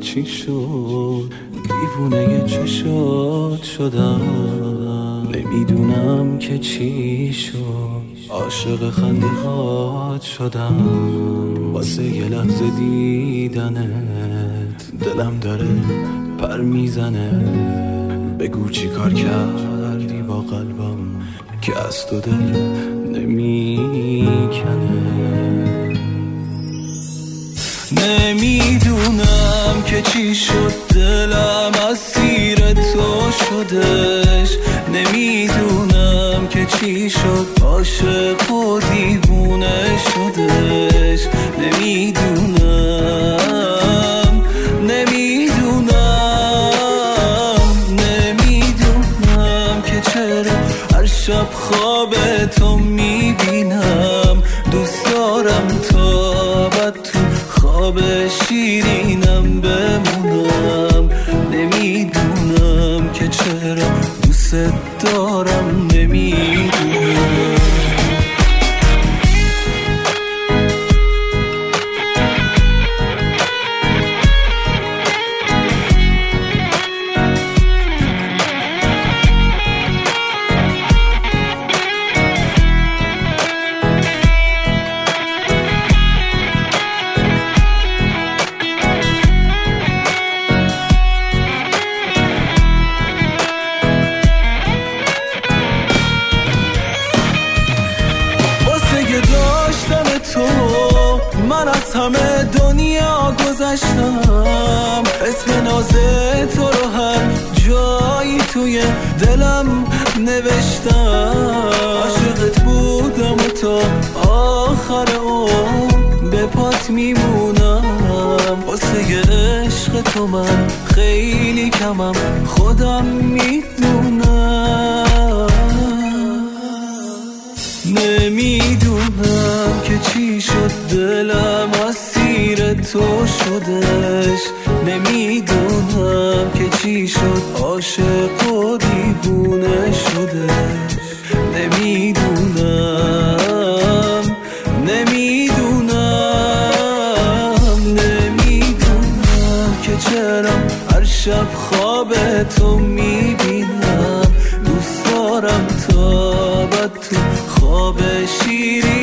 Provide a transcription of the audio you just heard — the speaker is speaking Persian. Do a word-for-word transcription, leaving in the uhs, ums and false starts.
چی شد، دیوونه چشات شدم. نمیدونم که چی شد، عاشق خنده هات شدم. واسه یه لحظه دیدنت دلم داره پر میزنه. بگو چی کار کردی با قلبم که از تو دل نمیکنه. نمیدونم که چی شد، دلم اسیر تو شدش. نمیدونم که چی شد، عاشق و دیوونه شدش. نمیدونم نمیدونم نمیدونم که چرا هر شب خواب تو میبینم. دوست دارم تا بعد تو خواب شیرینم بمونم. نمیدونم که چرا دوست دارم، نمیدونم. من از همه دنیا گذشتم، اسم ناز تو رو هر جایی توی دلم نوشتم. عاشقت بودم و تا آخر عمر به پات میمونم. واسه عشق تو من خیلی کمم، خودم میدونم. نمیدونم که چی شد، دلم اسیر تو شدش. نمیدونم که چی شد، عاشق و دیوونه شدش. نمیدونم نمیدونم نمیدونم که چرا هر شب خواب تو میبینم. دوست دارم تا بعد تو خواب شیرین